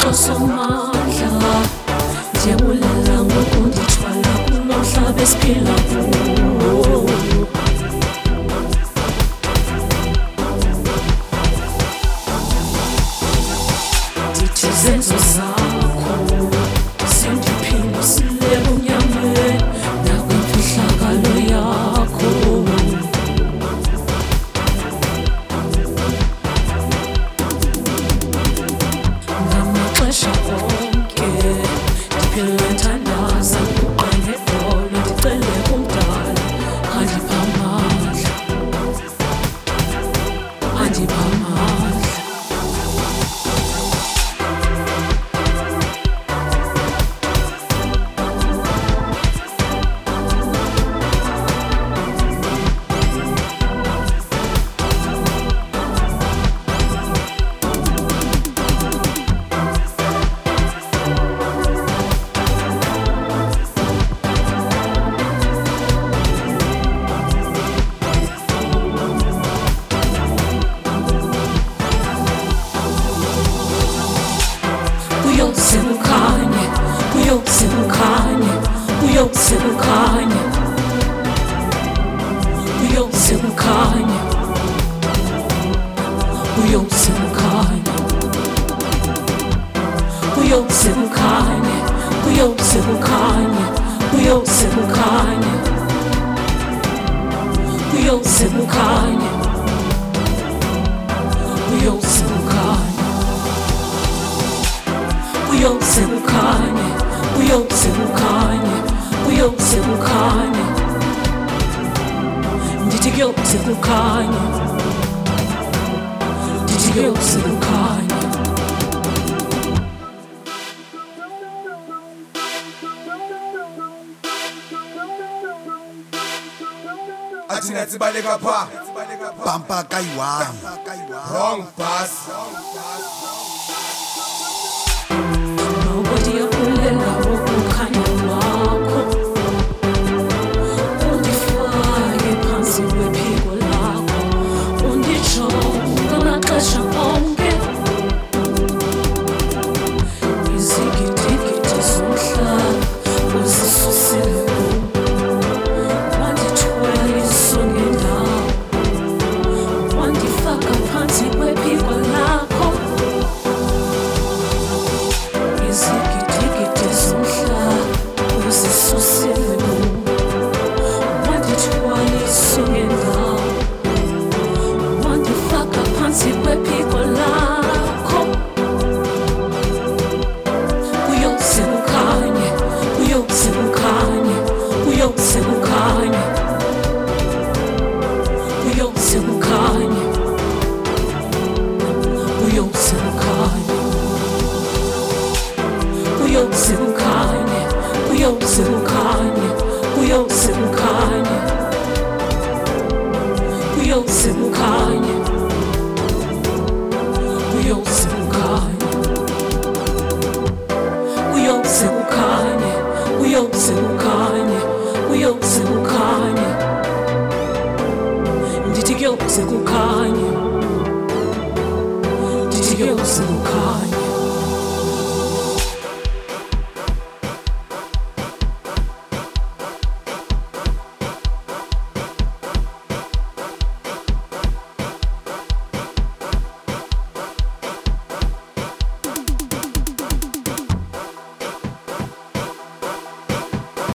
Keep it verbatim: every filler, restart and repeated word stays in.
somandla ndiyabulela ngokundithwala kulo mhlaba esiphila kuwo. Ndithi izenzo zakho sindiphinde silele unyameni nakwimfihlakalo yakho. Ngamaxesha onke ndiphila nthandaza uqenge dolo ndicele kumdala andipha amandla, andipha amandla. Kuyokukhanya, kuyokukhanya, kuyokukhanya, kuyokukhanya, kuyokukhanya, kuyokukhanya, kuyokukhanya, kuyokukhanya, kuyokukhanya, kuyokukhanya. Kuyokukhanya, kuyokukhanya, kuyokukhanya, ndithi kuyokukhanya, ndithi kuyokukhanya. Athi nathi baleka pha Bampa kayi-one wrong bus. Ndiyabulela ukukhanya kwakho, undifake phansi kwephiko lakho, undijonge amaxesha onke. Izigidigidi zomhlaba uzisusile wandithwala iso ngendawo, wandifaka phansi kwephiko lakho. Izigidigidi zomhlaba uzisusile wandithwala iso ngendawo, wandifaka phansi kwephiko lakho. Kuyokukhanya, kuyokukhanya, kuyokukhanya, kuyokukhanya, kuyokukhanya. Kuyokukhanya, kuyokukhanya, kuyokukhanya, kuyokukhanya, kuyokukhanya, kuyokukhanya, kuyokukhanya, kuyokukhanya, ndithi kuyokukhanya, ndithi kuyokukhanya.